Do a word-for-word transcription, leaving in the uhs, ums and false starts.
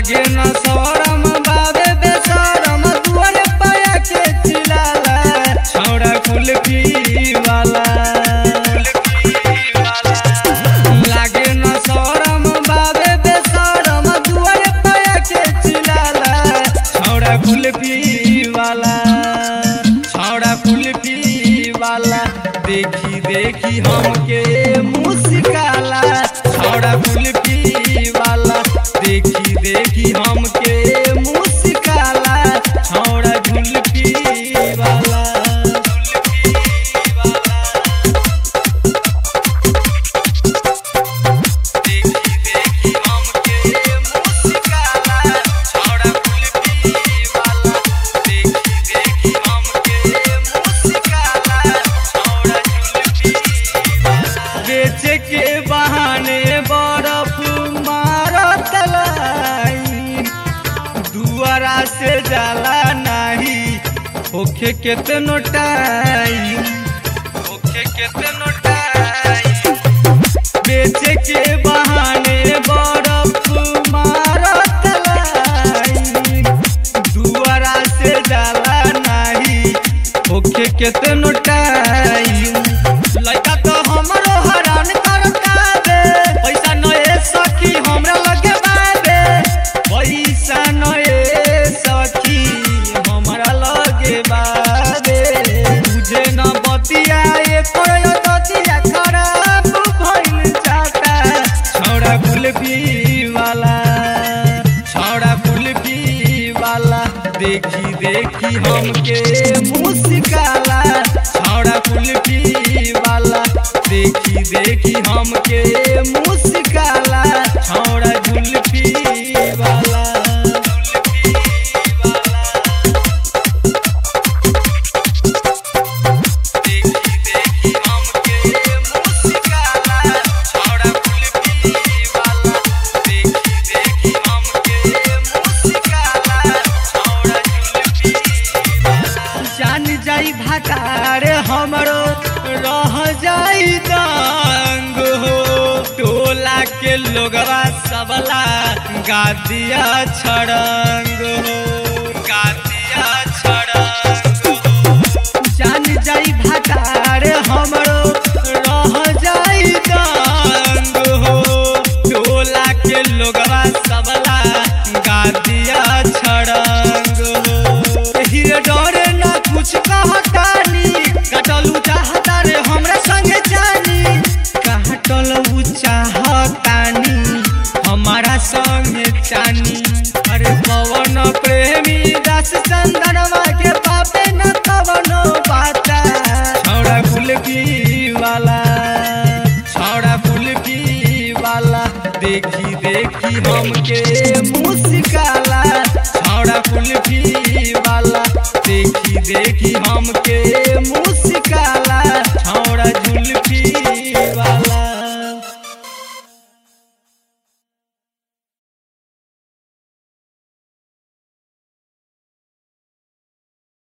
लागे न शरम बाबे बेशरम दुआरे पाया के चिल्लाला छौड़ा कुल्फी वाला लागे न शरम बाबे बेशरम दुआरे पाया के चिल्लाला छौड़ा कुल्फी वाला छौड़ा कुल्फी वाला देखी देखी हमके मुस्काला छौड़ा कुल्फी वाला देखी देखी हमके मुस्काला छौड़ा कुल्फी वाला देखी देखी हमके मुस्काला छौड़ा कुल्फी वाला देखी देखी हमके मुस्काला छौड़ा कुल्फी वाला बेच के बहाने बर्फ मारत लाई दुआरा से जाला नहीं होखे केतनो टाइम होखे केतनो टाइम बेच के बहाने बर्फ मारत लाई दुआरा से जाला नहीं होखे केतनो टाइम लइका तो हमरो हरान करता बे पैसा नए सखी हमरा लगे बाबे पैसा नए सखी हमरा लगे बाबे तुझे न बतिया एकर दतिया खराब भइल जाता छौड़ा कुल्फी वाला छौड़ा कुल्फी वाला देखी देखी हमके मुस्काला छौड़ा कुल्फी वाला देखी देखी हमके मुस्काला छौड़ा कुल्फी वाला देखी देखी हमके मुस्काला छौड़ा कुल्फी वाला देखी देखी हमके मुस्काला छौड़ा कुल्फी वाला जान जाई भातार हमरो रह जाई दंग हो टोला के लोगवा सबला गादिया छड़ंग हो गादिया छड़ंग हो जान जाई भातार हमरो रह जाई दंग हो टोला के लोगवा सबला गादिया छड़ंग हो हीरे डरे ना कुछ कहतानी कटलू चाहता रे हमरा संगे जानी काटलू चाहतानी हमारा संगे जानी अरे पवन प्रेमी दास चंदनवा के पापे न कवनो बाता छौड़ा कुल्फी वाला छौड़ा कुल्फी वाला देखी देखी हमके मुस्काला छौड़ा कुल्फी वाला देखी देखी हमके